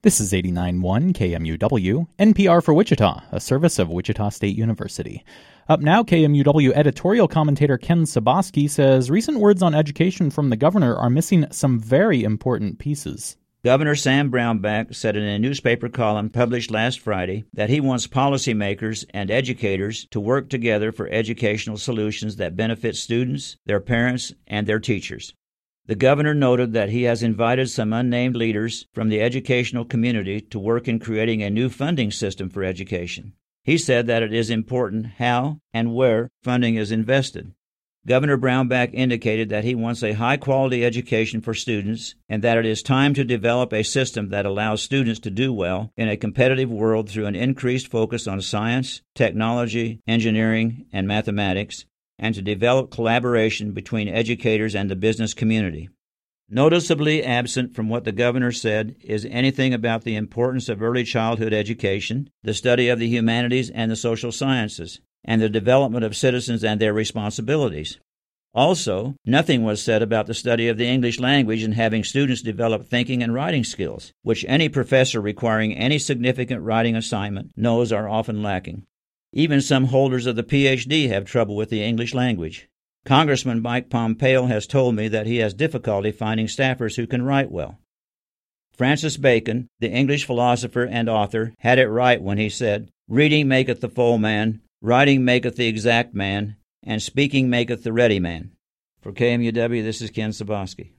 This is 89.1 KMUW, NPR for Wichita, a service of Wichita State University. Up now, KMUW editorial commentator Ken Saboski says recent words on education from the governor are missing some very important pieces. Governor Sam Brownback said in a newspaper column published last Friday that he wants policymakers and educators to work together for educational solutions that benefit students, their parents, and their teachers. The governor noted that he has invited some unnamed leaders from the educational community to work in creating a new funding system for education. He said that it is important how and where funding is invested. Governor Brownback indicated that he wants a high-quality education for students and that it is time to develop a system that allows students to do well in a competitive world through an increased focus on science, technology, engineering, and mathematics, and to develop collaboration between educators and the business community. Noticeably absent from what the governor said is anything about the importance of early childhood education, the study of the humanities and the social sciences, and the development of citizens and their responsibilities. Also, nothing was said about the study of the English language and having students develop thinking and writing skills, which any professor requiring any significant writing assignment knows are often lacking. Even some holders of the Ph.D. have trouble with the English language. Congressman Mike Pompeo has told me that he has difficulty finding staffers who can write well. Francis Bacon, the English philosopher and author, had it right when he said, "Reading maketh the full man, writing maketh the exact man, and speaking maketh the ready man." For KMUW, this is Ken Saboski.